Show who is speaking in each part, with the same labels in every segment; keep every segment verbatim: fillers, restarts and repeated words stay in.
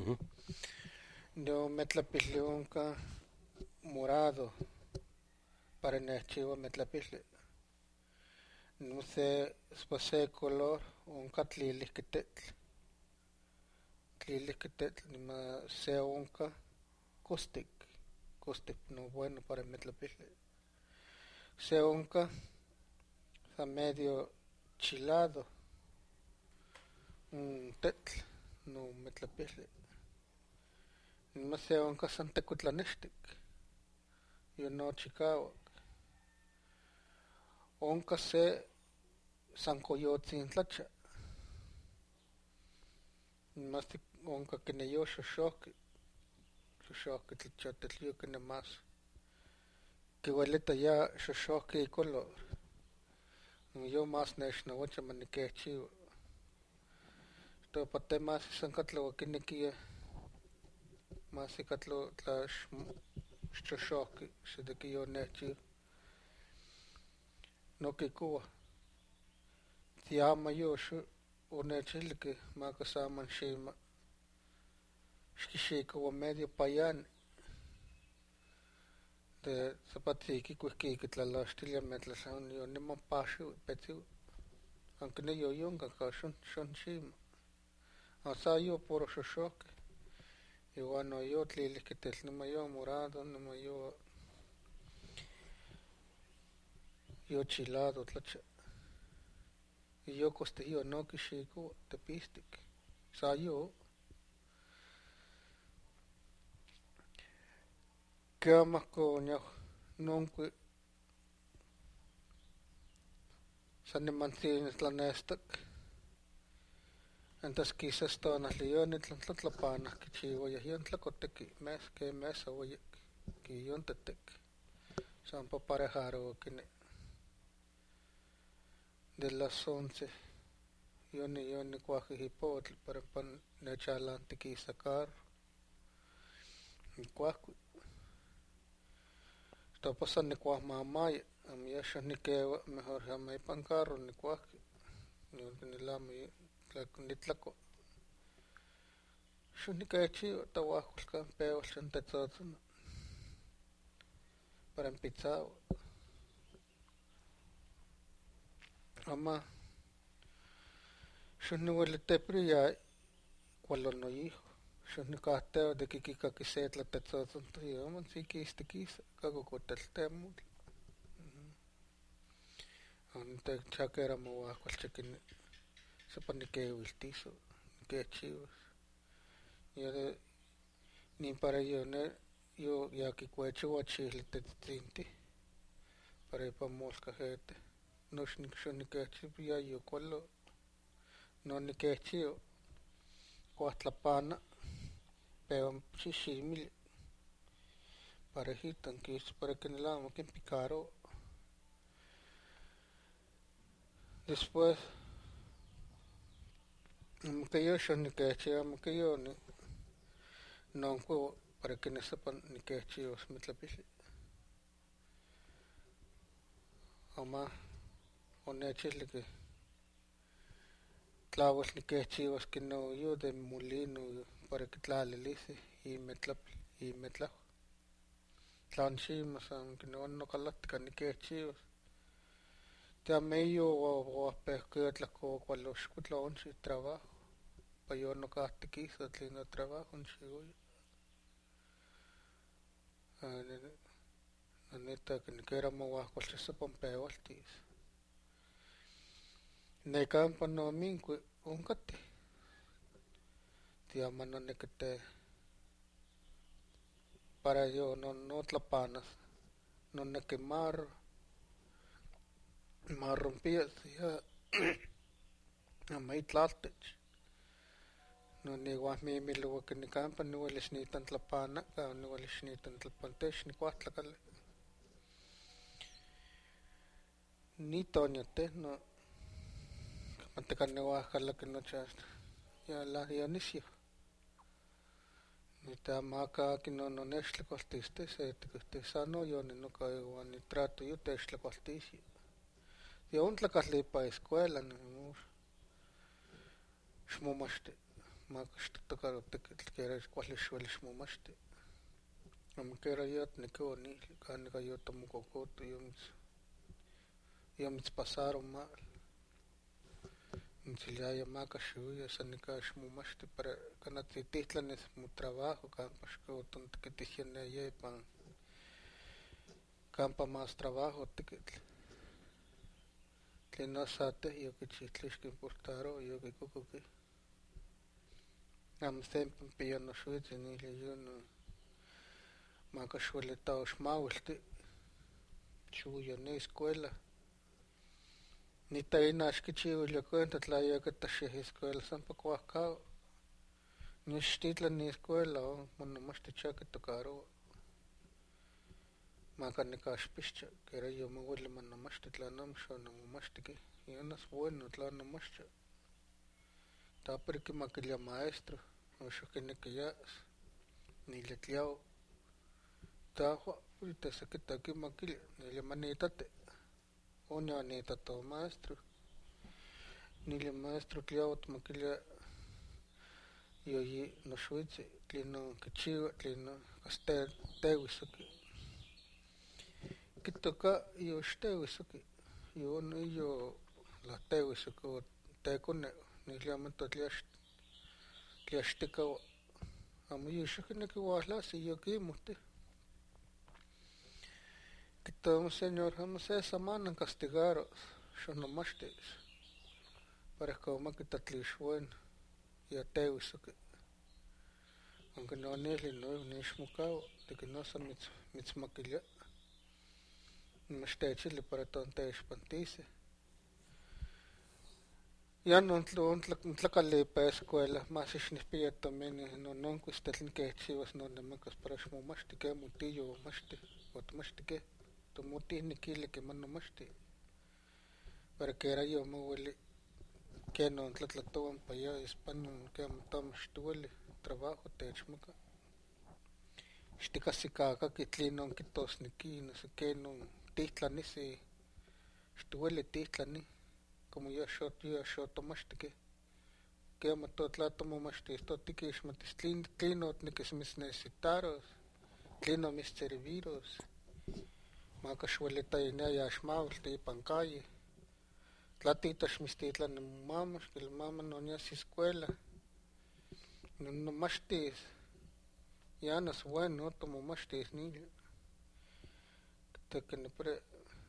Speaker 1: Ujú.
Speaker 2: Yo metlapilli onka morado para nechchiua metlapilli. No sé, se color onka tlilihki tetl. Tlilihki tetl nima se onka costic. Costic no bueno para metlapilli. Se onka sa medio chilado un tetl no metlapilli. Nima se onka san tecutlanextic. Yo no chicawak. Onka se san coyotzin tlacha. Más onka kineyo xoxohki. Xoxohki tlachotetl kine más. Que huelita ya xoxohki color. Yo más nexnawacha manikechchiwa. Topate más san katlawa kinekia. Más ikatlo tla xoxohki xideki yo nechchiwa. No kikuwa. Tiama yo xo onechiliki makasaman xima. Xkixikowa medio payani. De zapatziki kuihkiki tlalaxtilia metlasan yo niman paxiwi petsiwi. Aunque ne yo yonka ka xon xon xima. Asa yo puro xoxohki. Igual no yo tlilihki tetl nima yo morado nima yo yo chilado tlacha. Yo costihio no kixikowa tepistik. Sa yo. Kiamahko ña nonkui san nimantzin tlanestak. Entonces quizás tonahli yo nitlatlapanah kichiwaya yon tlakoteki mes ke mes awayek ki yon tetek. San paparejarowa kini. De las once yoni yoni kuajihipotl para pan nechalantiki sacar. Kuajkui. Topasan nikuah mamaya. Amiasha nikewa mejor jama ipan carro nikuahki. Yon kinilami nitlako. Xo nikechchiwa tawahualkan pewal xan tetzotzona. Para empitzawa. Ama xo niuelitepri ya kualo no hijo. Xo nikahtewa de kikikaki se tlatetzotzonto yoman si kista kisa kakukoteltemotl. Ante chakera mawahualchikini. Sepa nikewiltiso. Nikechchiwas. Yo de ni para yo ne yo ya kikuechiwa chihli tetzintzi. Para ipan molcajete. No xo nikechchiwa ya yo kualo. No nikechchiwa. Kuahtlapana. Pero xiximili. Parejitan kis para kinilamo kinpicaro. Después que yo xo nikechchiwa que yo ni nonkuwa para que nesepan nikechchiwas metlapilli. Ama onechiliki tlawal nikechchiwas kino yo de molino para kitlalilisi imetlapil imetlajo. Tlan xima san kinon nokalatka nikechchiwas. Tiameyo wapehkio tlako kualo xkutlon xi trabajo. Pa yo nokahtikisa tlino trabajo nxigoyo. Neta que niquera mawahualcha sepan pewaltis. Nekampa no minkui unkati. Tiama no nekete para yo no no tlapanas. No neke marro. Marrompías ya. Ama itlaltech. No niwahmimiluwa que nikampa niwelis nitan tlapana. Kao niwelis nitan tlapantex nikuahtlakali. Ni toñote no. Manteca niwahkalaki nochas. Ya la dionisio. Nita maka kino no nextlakualtiste se tikiste sano yo ni no kaiwa ni trato yo textlakualtisi. Yo untlakatli pa escuela ni mux. Xmomashti. Makashtikaro tikitl kera kualixuelis momashti. Amkera yat nikoni kanika yota mukokoto yomits yomits pasaro mal. Nchiliaya makashuya sanikash momashti para kanatititlanes mu trabajo kampashko tontikitijene yepan campa más trabajo tikitl. Tlinasate yo kichitlishki importaro yo kikukuki. Am sempre pillando suite ni le yo no makashueleta osmawilti chuya ni escuela ni taina ashkichiwi le cuenta tlaya que tashe escuela sampa kuakao ni shtitla ni escuela o mono mashti chake tokaro makanika ashpischa kera yo mawili mono mashti tlanam shona mashti que yanas bueno tlano mashti tapri que maquilia maestro o shokineke ya ni le tliao tajo ahorita se quita aquí maquilia ni le manitate o ni anita to maestro ni le maestro tliao maquilia yo yi no shuitsi tlino kichiwa tlino kaste tewisaki kitoka yo shtewisaki yo no yo la tewisaki o tekone ni le amato tliash tliashtika amo yo shokineke wala si yo kimuti Quitamos, señor, vamos a esa mano castigaros, yo no más te para que como que te bueno, y a te uso que, aunque no ni le no ni schmucao, de que no se mit mit maquilla, no está chile para tonte espantice. Ya no lo la calle para escuela, más es ni pilla también, no no cuesta que chivas no le macas para schmu más te que mutillo más te, o más te que. Muti ni kile que mano mashti para que era yo me huele que no tlatlatoban para allá hispano que amontamos tuele trabajo te chmuka casi caca que tlino que tos ni ki no sé qué no titla ni se tuele titla ni como yo shot yo shot mashti que que amato tlatomo mashti esto tiki shmatis tlin tlino ni que se mis necesitaros tlino mis serviros Makashueleta ina ya shmaul te pancalle. Tlatitas mistitla ni mamas, que el mama no ni hace escuela. No no mashtis. Ya no es bueno, tomo mashtis niño. Te que no pre.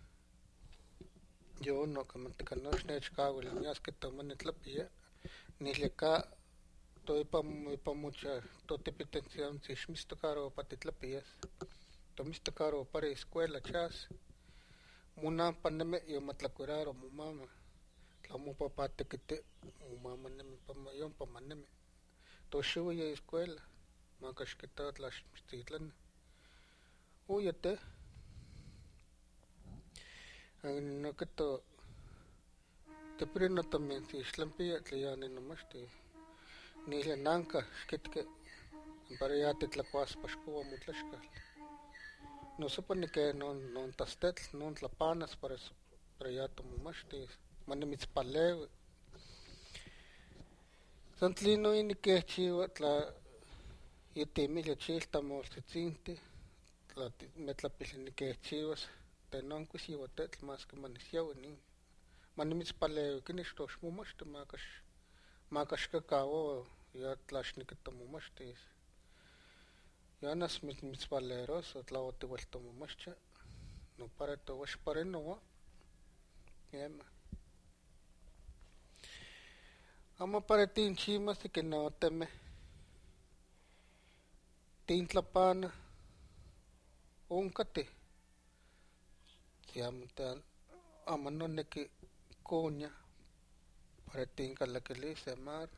Speaker 2: Yo no que me te canosh ne chcago, le nias que toman el tlapilla. Ni le ca. Todo pa pa mucha. Todo te potencial si shmisto caro pa te tlapillas. Tomiste caro para escuela chas muna paneme yo matlacuraro mu mama la mu papá te que te mu mama neme pa mayon pa maneme to shuwa ya escuela makash que tot las stitlan uyate no que to te prino también si slampia te ya ni nomás te ni le nanka que que para ya te tlacuas pascuwa mutlashkal No supone que no no tastet no tlapanas para para ya tomo mashti mane mitzpaleu santlino ini que chiwa tla yetimi le chilta moltzinti tla metlapilini que chivas tenon kusiwa tetl más que manisiaw ni mane mitzpaleu kinishtosh mo mashti makash makash kakao ya tlashni que tomo mashti Ya nas mis mis valeros o tla te vuelto mucha no para to wash para no yema amo para tin chimas que no teme tin tlapana uncate si amo tan amo no ne que coña para tin la que le se mar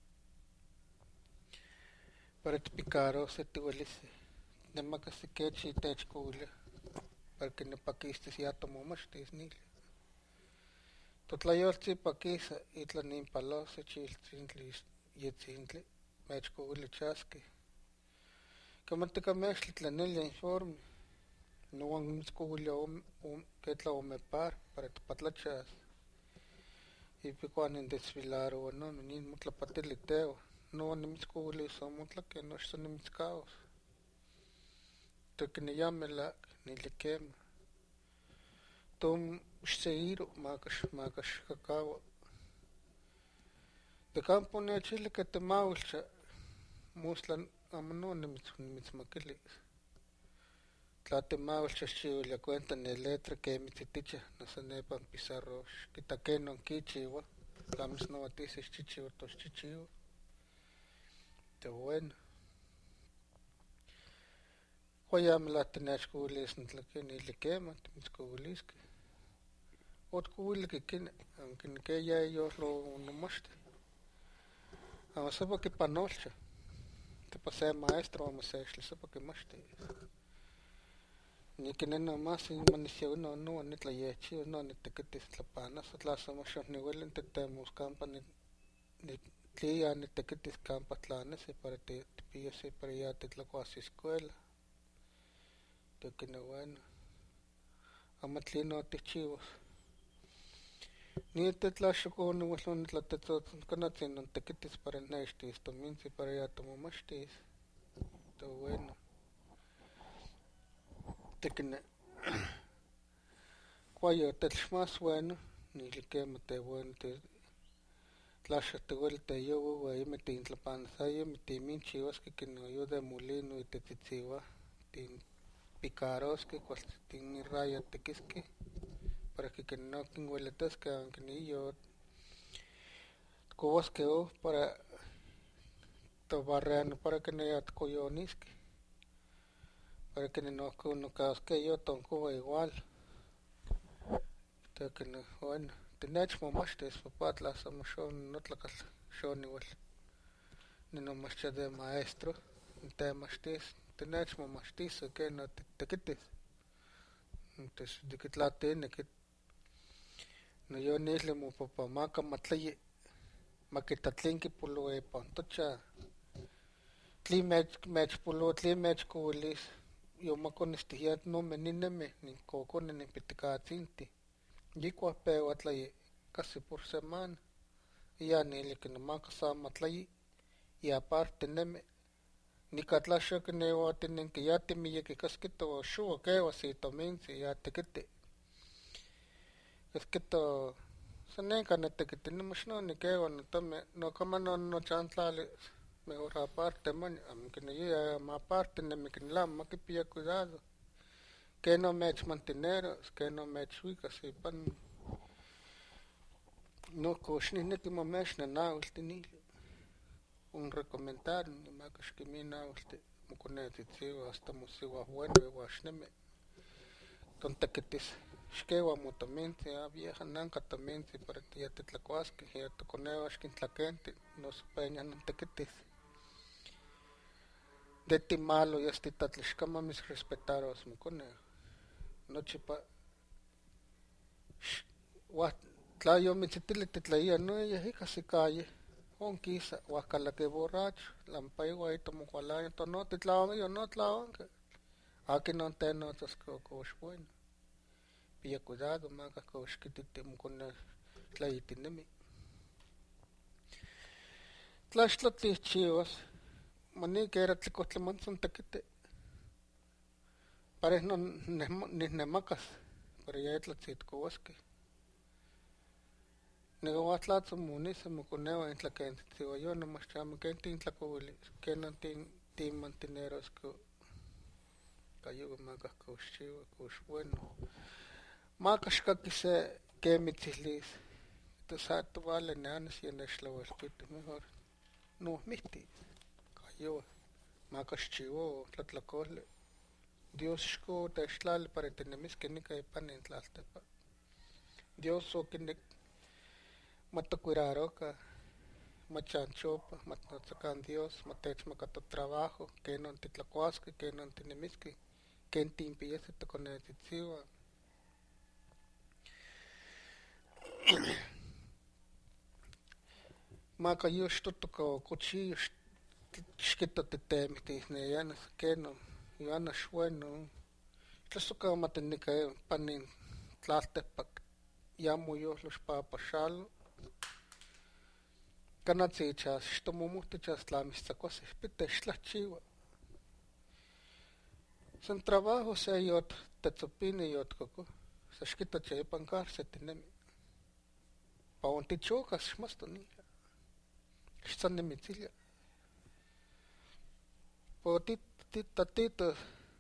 Speaker 2: para te picaro se te huele de maca se queche te chcule para que no paquiste si ya tomo más te snil to tlayolti paquisa y tlanin palo se chil tintli yetzintli mechcule chasque como te cambias tlanel informe no van mechcule um que tla me par para te patlachas y picuan en desfilar o no ni mutla pateliteo no nimitzkuilis omotlaki nochi nimitzkawas tokiniyamela nilikema tom xseguiro makax makax kakawa de campo nechili que temawilcha muslan amo no nimitz nimitzmakilis tla temawilcha xchiuilia cuenta ni letra que mitziticha noso nepa pizarro kita kenon kichiwa tla mitznawatisi xchichiwa toxchichiwa te bueno Wayamela tinechkuilis nitlaki nilikema timitzkuiliskeh otkuiliki kini aunque nikia yolo nomoxti amo sepa kipanolcha tepa se maestro amo sexli sepa kimaxti nikini nomás manisiawi no no nitlayechiwa no nitekitis tlapanas tla samo xoniuili titemos campa ni tliya nitekitis campa tlanisi para tipiyasi para ya titlakuas escuela tekini bueno amo tlino tichiwas nititlaxokoniuilon nitlatetzotzonkanatsin non tekitis para nextis tomintzi para ya tomomaxtis to bueno tekini cuayo tetl más bueno nilikema te bueno te tlaxotiuili teyowi ueyi tintlapanasaya timinchiwaski kinoyo de molino itetzitziwa tin picaroski cualtzin tinraya tekiski para que que no kinhuelitaske aunque niyo tkowaske o para tobarreno para que no yatkoyoniske para que no konokaske yo tonkowa igual te no bueno tinechmomaxtis papá tla samo xon notlakal xoniuil ninomachtia de maestro nitemaxtis tinechmomaxtis que no titekitis entonces dikitlatini no yo nisli mo papá maka matlayi makitatlinki polo ipan tocha tlin mechpolo tlin mechkuilis yomakonistihya nome ninemi ninkokoni nipitikatzinti yikua pewa tlayi casi por semana ya nili que nomaka sa matlayi y aparte nemi nikatlaxoki niwatinenki ya timiyekikaski toxowa kewas itomintzi ya tekiti esquito sanenka nitekitini mox no nikewa notome nokama no nochantlali mejor aparte mani amo kiniya ma aparte nemi kinilamo makipiya cuidado que no mechmanteneros que no mechuikas ipan no kox nihneki momex nenawiltinili un recomendar nimakax kiminawilti mokonetzitsiwa hasta mosiwa bueno iwa xnemi tontekitis xkewa motomintzi a vieja nanka tomintzi para ya titlakuaskeh ya tokonewa xkintlakenti noso peña nontekitis de timalo yas titatlaxkama misrespetaros mokonewa nochipa tla yomitzitili titlaia no yehika si calle onkisa uahkalaki borracho lampaiwa itomokualaya tono titlaonka no tlaonka akin non tenotzaske kox bueno piya cuidado maka kox kititi mokone tlayitinemi tlaxtlatlihchiwas maniki era tlikohtlimantzin tekiti para no nihnemakas para ya tlatzitkowaskeh niuatlatzomonisi mokonewa intlakentzitziwa yo nomás chamo ken tintlakowilis kenon tinmanteneroske kayowi maka koxchiwa kox bueno maka xkaki se kemitzihlis sa towali neanis ya nextlauelkuiti mejor nohmihtis kayowi maka xchiwawa tlatlakoli Dios xko techtlali para tinemiskeh nika ipan nin tlaltepa Dios okinek matocuidaroka machanchopa matnotzakan Dios matechmaka totrabajo kenon titlakuaskeh kenon tinemiskeh ken timpiyasi tokonetzitsiwa maka yoxtotoka cuchillo xkita titemiktisneya noso kenon yana xueno tlasokamatinika ipan nin tlaltepak ya moyolo xpapaxalo Kanatsichas, xtomumuhtichas tlamistzacuasih, pitextlahchiua. San trabajo se yot tetzopini yot coco, sa xquita chepan cárcel tinemi. Pa ontichocas, xmastoni. Xtzan nimitzilia. Po tatito,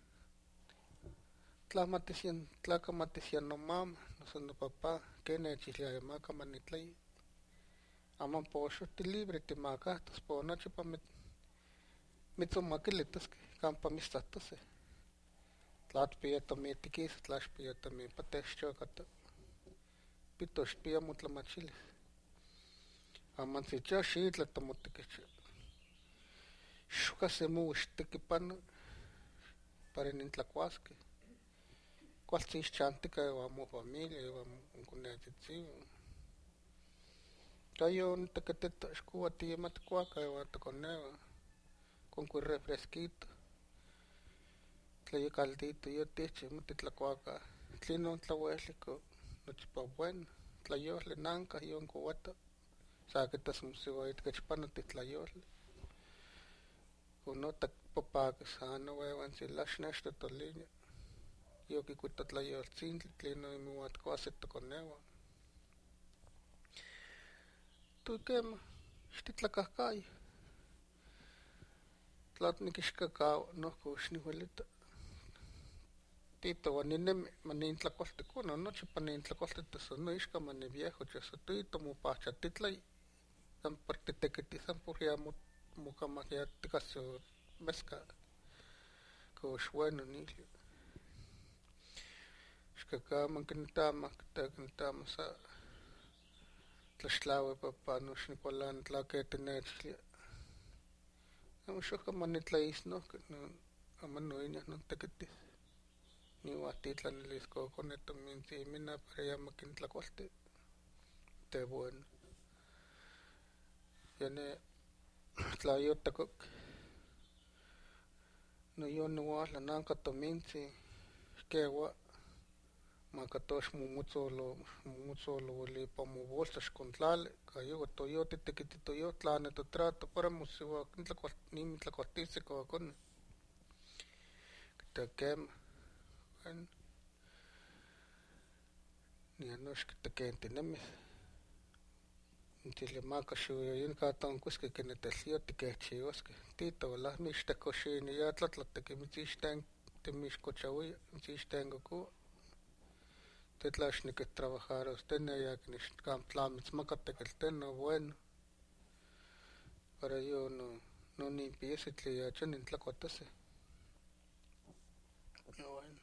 Speaker 2: tlamatisian, tlacamatisian no mama, no son no papá, que nechiliaya maca manitlay. Aman po xoti libre timacahtas, po noche pa mit, mitzomaquilitas, campa mistatase. Tlat pia tomitikis, tlax pia tomi patexchocata. Pitos pia mutlamachilis. Aman si cho xitla tomotikicho. Xuca se muixtikipano para nintlacuasque. Cualtzis chantica iwa mu familia, iwa kunetitziu. Cayo nitequetito xcuba tiyematcuaca iwa toconewa. Con cui refresquito. Tlayo caldito yo tiche mutitlacuaca. Tlino tlawelico, nochipa bueno. Tlayohle nanca yon cuwata. Saquitas musiwa itkechpano titlayohle. Uno takpapakis ano wewan si laxnexto toliña. Yo kikuita tlayoltzintli tlino imiwatcuasit toconewa. Tu quema, xtitlacahcayo. Tlat nikixcacawa, nohco xnihuelita. Tito waninemi, manintlacolti cuno, noche pa nintlacolti teso no ixca mani viejo, cheso tito mupachatitlay. San por titequiti, san por ya mucamagiaticasio mesca. Cox bueno nilio. Xcacaman quinitama, quinitama sa tlaxtlawe papá no xnicualan tlaquetinechlia. Amo xoca manitlaís no, aman no iñas no tequitis. Ni huatitlanelis coconeto minti mina para ya maquintlacualte. Te bueno. Yane tlayotacoc. No yo no huasla nanca tominti. Xquewa. Macatox mumutzolo, mumutzolo wali pa mu bolsas contlale. Cayo toyote tequiti toyo tlane to trato para musiwa nimi tlacuartise coacone. Te quema. Bueno. Ni anox que te quentinemi. Intili maca xuyo yin catonquisque que netelio tiquechiuasque. Tito wala mixtecoxini ya tlatlateque mitzixten timixcochahuia, mitzixtengocu. Tetlaxnique trabajaros tene ya que nixcamptlamitzmacatequel no bueno. Para yo no, no nimpiese tli ya cho nintlacuatase. Bueno.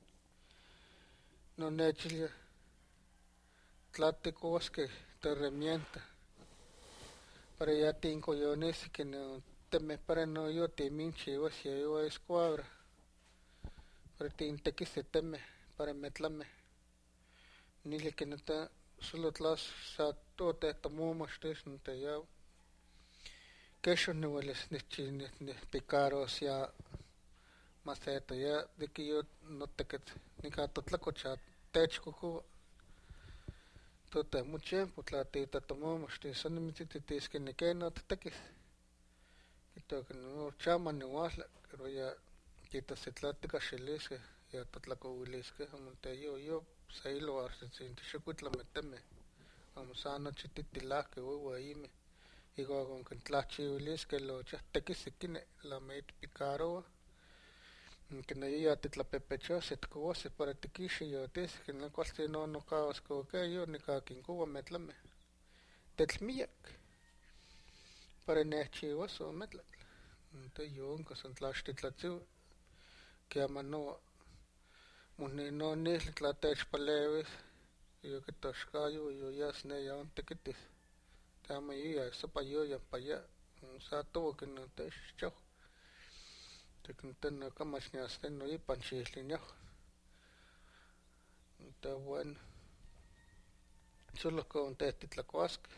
Speaker 2: No nechilia. Tlatecosque te remienta. Para ya tinco yo nesi que no teme para no yo te minche o si yo escuadra. Para tintequise teme para metlame. Nile que no te solo tlas sa todo te tomomastes no te ya. Que eso no hueles ni chines ni picaros ya. Maceta ya de que yo no te quede ni gato tlacocha techcoco. Tota mucho tiempo tlatita tomomastes son mitititis que ni que no te tequis. Y todo que no chama ni wasla pero ya quita se tlatica xelisque ya totlacohuilisque amonte yo yo sailo arsecinti xucuitla meteme. Vamos a noche titilaque huevo ahí. Igual con que tlachivilisque lo chatequisiquine la meit picaroa. Que no ya titlapepecho se tcuose para tiquixe yo tis que no cualti no no caos que yo ni ca quien cuba metlame. Tetlmiyak. Para nechchiuaso metlak. Entonces yo un casan tlachtitlatziu que ama no muni no nisli tlatechpalewis yo que toxcayo yo ya sne ya un tequitis. Te ama yo ya sopa yo ya pa ya. Un sato que no te xchoh. Te no camachniaste no y panchiliniao. Te bueno. Solo con te titlacuasque.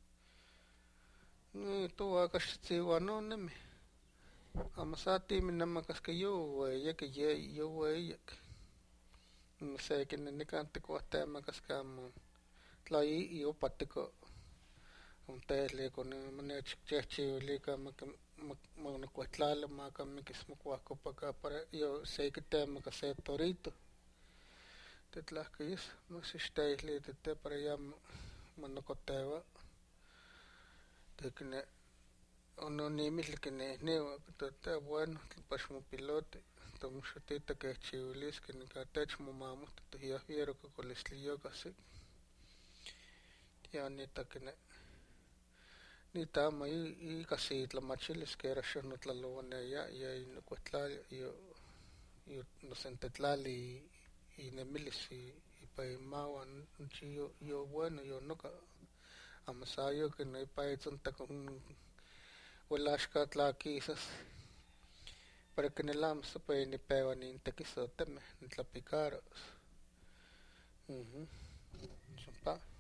Speaker 2: No tu hagas no nemi. Amasati mi namakas que yo güey ya que yo güey ya que. No sé que ni cante cuatemakas camo. Tla y yo patico. tehli con manechchichiulica macuetlali macamikis mocuahcopaca para yo seikitemaca se torito titlahquis masixteihli tete para ya manocoteua tequine ononimil quinehneua tete bueno pax mopilote tomoxotita quehchiuilisque nicatech momamoti toyahviero cocolistliyoca sí ya nita quine nita ama icasi tlamachilis que era xonotlalohuaneya ya inocuetlali yo yo nosentetlali inemilis ipa imauan nochi yo bueno yo noca amo sayo que no ipa itzontac uelaxcatlaquisas para que nilamo sepa nipeua nintequisotemeh nitlapicaros. Uh-huh.